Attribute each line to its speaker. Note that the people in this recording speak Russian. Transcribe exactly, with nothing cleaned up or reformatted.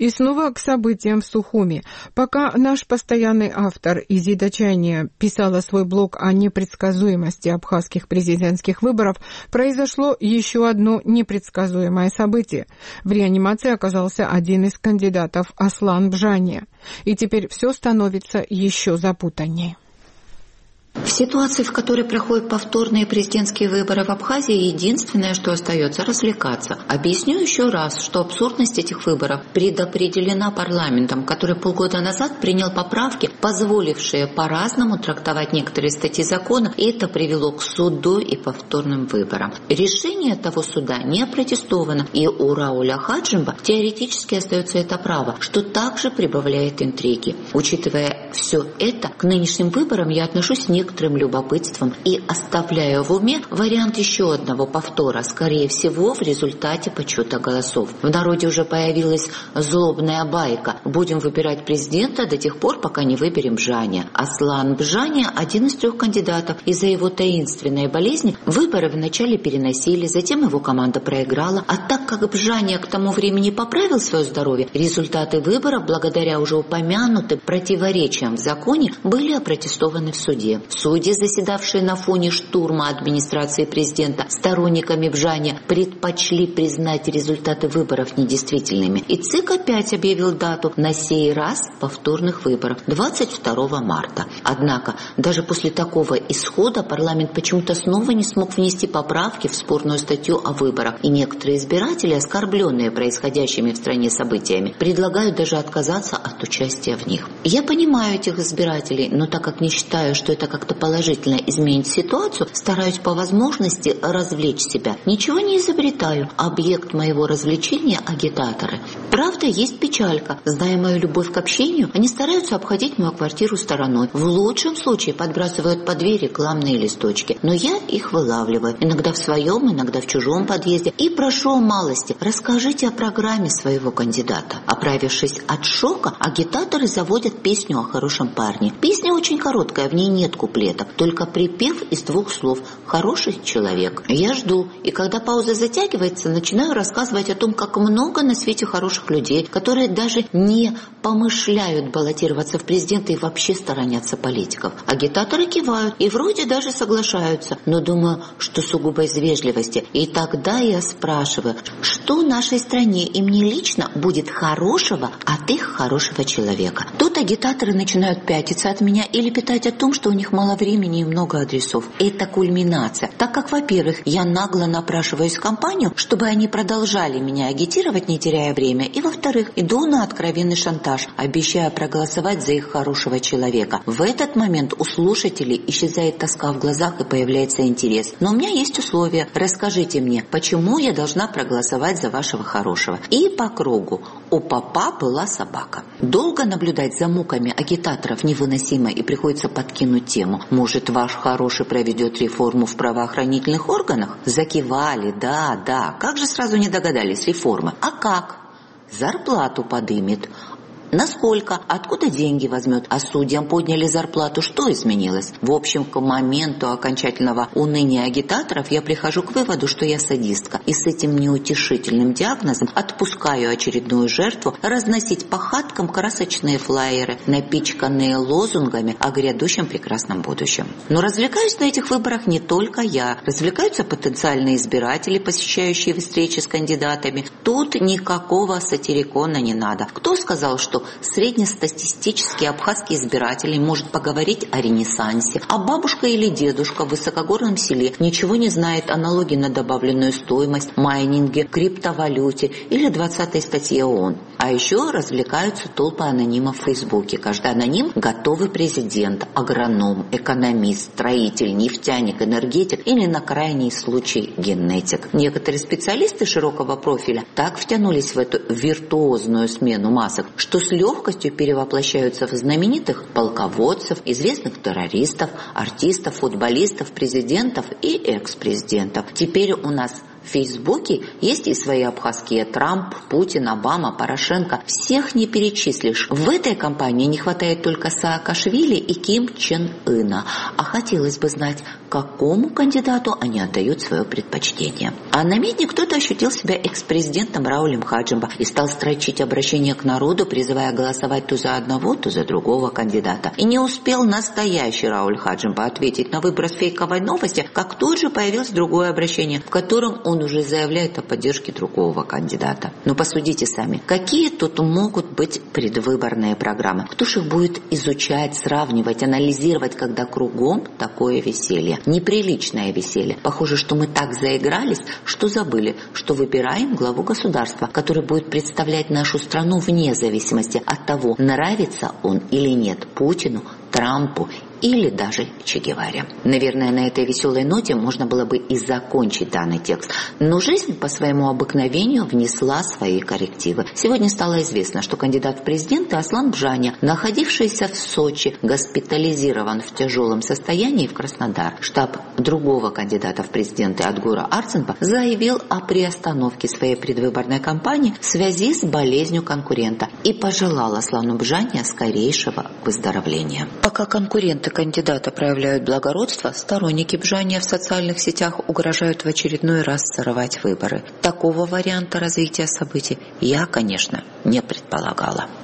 Speaker 1: И снова к событиям в Сухуми. Пока наш постоянный автор Изида Чайния писала свой блог о непредсказуемости абхазских президентских выборов, произошло еще одно непредсказуемое событие. В реанимации оказался один из кандидатов, Аслан Бжания. И теперь все становится еще запутаннее.
Speaker 2: В ситуации, в которой проходят повторные президентские выборы в Абхазии, единственное, что остается, развлекаться. Объясню еще раз, что абсурдность этих выборов предопределена парламентом, который полгода назад принял поправки, позволившие по-разному трактовать некоторые статьи закона, и это привело к суду и повторным выборам. Решение того суда не опротестовано, и у Рауля Хаджимба теоретически остается это право, что также прибавляет интриги. Учитывая все это, к нынешним выборам я отношусь не некоторым любопытством и оставляю в уме вариант еще одного повтора, скорее всего, в результате подсчета голосов. В народе уже появилась злобная байка: будем выбирать президента до тех пор, пока не выберем Бжания. Аслан Бжания – один из трех кандидатов. Из-за его таинственной болезни выборы вначале переносили, затем его команда проиграла, а так как Бжания к тому времени поправил свое здоровье, результаты выборов, благодаря уже упомянутым противоречиям в законе, были опротестованы в суде. Судьи, заседавшие на фоне штурма администрации президента сторонниками Бжания, предпочли признать результаты выборов недействительными. И ЦИК опять объявил дату, на сей раз повторных выборов, двадцать второго марта. Однако, даже после такого исхода парламент почему-то снова не смог внести поправки в спорную статью о выборах. И некоторые избиратели, оскорбленные происходящими в стране событиями, предлагают даже отказаться от участия в них. Я понимаю этих избирателей, но так как не считаю, что это как-то положительно изменить ситуацию, стараюсь по возможности развлечь себя. Ничего не изобретаю. Объект моего развлечения – агитаторы. Правда, есть печалька. Зная мою любовь к общению, они стараются обходить мою квартиру стороной. В лучшем случае подбрасывают под дверь рекламные листочки. Но я их вылавливаю. Иногда в своем, иногда в чужом подъезде. И прошу о малости. Расскажите о программе своего кандидата. Оправившись от шока, агитаторы заводят песню о хорошем парне. Песня очень короткая, в ней нет куплетов, только припев из двух слов «хороший человек». Я жду, и когда пауза затягивается, начинаю рассказывать о том, как много на свете хороших людей, которые даже не помышляют баллотироваться в президенты и вообще сторонятся политиков. Агитаторы кивают и вроде даже соглашаются, но думаю, что сугубо из вежливости. И тогда я спрашиваю, что нашей стране и мне лично будет хорошего от их хорошего человека. Тут агитаторы начинают пятиться от меня или питать о том, что у них мало времени и много адресов. Это кульминация, так как, во-первых, я нагло напрашиваюсь в компанию, чтобы они продолжали меня агитировать, не теряя время, и, во-вторых, иду на откровенный шантаж, обещая проголосовать за их хорошего человека. В этот момент у слушателей исчезает тоска в глазах и появляется интерес. Но у меня есть условия. Расскажите мне, почему я должна проголосовать за вашего хорошего? И по кругу. У папа была собака. Долго наблюдать за муками агитаторов невыносимо, и приходится подкинуть тему. Может, ваш хороший проведет реформу в правоохранительных органах? Закивали, да, да. Как же сразу не догадались, реформа? А как? Зарплату подымет. Насколько? Откуда деньги возьмет? А судьям подняли зарплату. Что изменилось? В общем, к моменту окончательного уныния агитаторов я прихожу к выводу, что я садистка. И с этим неутешительным диагнозом отпускаю очередную жертву разносить по хаткам красочные флаеры, напичканные лозунгами о грядущем прекрасном будущем. Но развлекаюсь на этих выборах не только я. Развлекаются потенциальные избиратели, посещающие встречи с кандидатами. Тут никакого сатирикона не надо. Кто сказал, что среднестатистический абхазский избиратель может поговорить о ренессансе, а бабушка или дедушка в высокогорном селе ничего не знает о налоге на добавленную стоимость, майнинге, криптовалюте или двадцатой статье ООН. А еще развлекаются толпы анонимов в Фейсбуке. Каждый аноним – готовый президент, агроном, экономист, строитель, нефтяник, энергетик или, на крайний случай, генетик. Некоторые специалисты широкого профиля так втянулись в эту виртуозную смену масок, что с легкостью перевоплощаются в знаменитых полководцев, известных террористов, артистов, футболистов, президентов и экс-президентов. Теперь у нас В Фейсбуке есть и свои абхазские: Трамп, Путин, Обама, Порошенко. Всех не перечислишь. В этой компании не хватает только Саакашвили и Ким Чен Ына. А хотелось бы знать, какому кандидату они отдают свое предпочтение. А на Медне кто-то ощутил себя экс-президентом Раулем Хаджимба и стал строчить обращение к народу, призывая голосовать то за одного, то за другого кандидата. И не успел настоящий Рауль Хаджимба ответить на выброс фейковой новости, как тут же появилось другое обращение, в котором он уже заявляет о поддержке другого кандидата. Но посудите сами, какие тут могут быть предвыборные программы? Кто же их будет изучать, сравнивать, анализировать, когда кругом такое веселье? Неприличное веселье. Похоже, что мы так заигрались, что забыли, что выбираем главу государства, который будет представлять нашу страну вне зависимости от того, нравится он или нет Путину, Трампу или даже Че Геваре. Наверное, на этой веселой ноте можно было бы и закончить данный текст. Но жизнь по своему обыкновению внесла свои коррективы. Сегодня стало известно, что кандидат в президенты Аслан Бжаня, находившийся в Сочи, госпитализирован в тяжелом состоянии в Краснодар. Штаб другого кандидата в президенты Адгура Арцинпа заявил о приостановке своей предвыборной кампании в связи с болезнью конкурента и пожелал Аслану Бжаня скорейшего выздоровления. Пока конкуренты кандидата проявляют благородство, сторонники Бжания в социальных сетях угрожают в очередной раз сорвать выборы. Такого варианта развития событий я, конечно, не предполагала.